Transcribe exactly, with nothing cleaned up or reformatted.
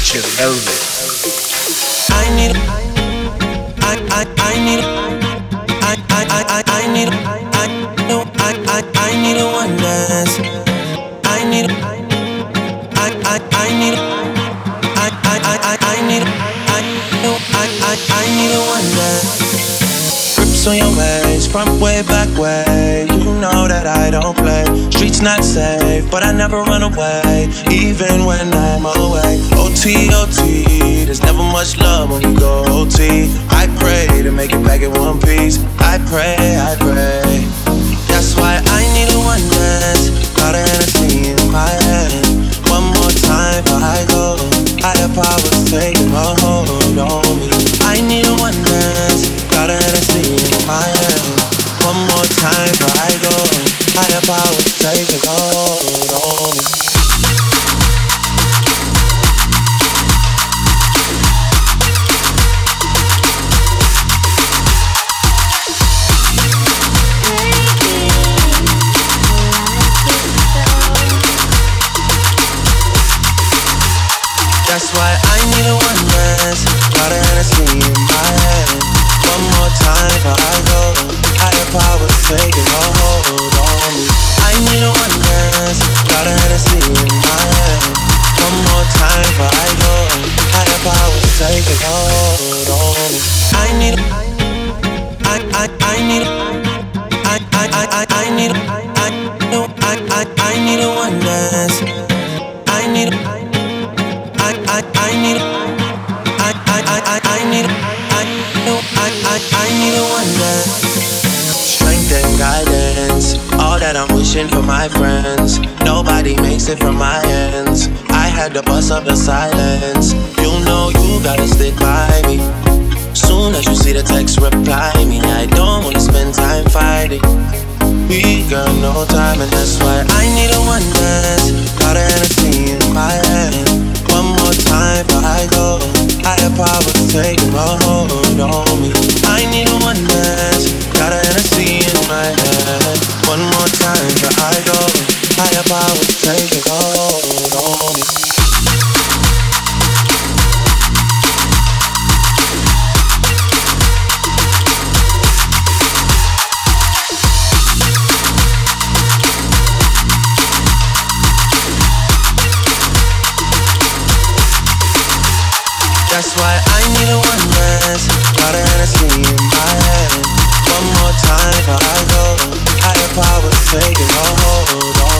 Richard Velvet. I need I I I need I I I I I need I no I I I need a one dance. I need I I I need I I I I I need I no I I I need a one dance. Grips on your waist, front way, back way. You know that I don't play. Streets not safe, but I never run away, even when I'm away. O T, O T, there's never much love when you go O T. I pray to make it back in one piece. I pray, I pray. That's why I need a one dance. Got a Hennessy in my hand. One more time before I go. Higher powers taking a hold on me. I need a one dance. Got a Hennessy in my hand. One more time before I go. Higher powers taking a hold on me. That's why I need a one dance. Got a Hennessy in my hand. One more time before I go. Higher powers taking a hold on me. I need a one dance. Got a Hennessy in my hand. One more time before I go. Higher powers taking a hold on me. I need I I I need I I I I I need I no I I I need a one dance. I need I I I need I I I I I need I no I I I need a one dance. Strength and guidance, all that I'm wishing for my friends. Nobody makes it from my ends. I had to bust up the silence. You know you gotta stick by me. Soon as you see the text, reply me. I don't wanna spend time fighting. We got no time, and that's why I need a one dance. Got a Hennessy in my hand. One more time before I go. Higher powers taking a hold on me. I need a one dance. Got a Hennessy in my hand. One more time before I go. Higher powers taking a hold on me. That's why I need a one dance. Got a Hennessy in my hand. One more time before I go. Higher powers taking a hold on.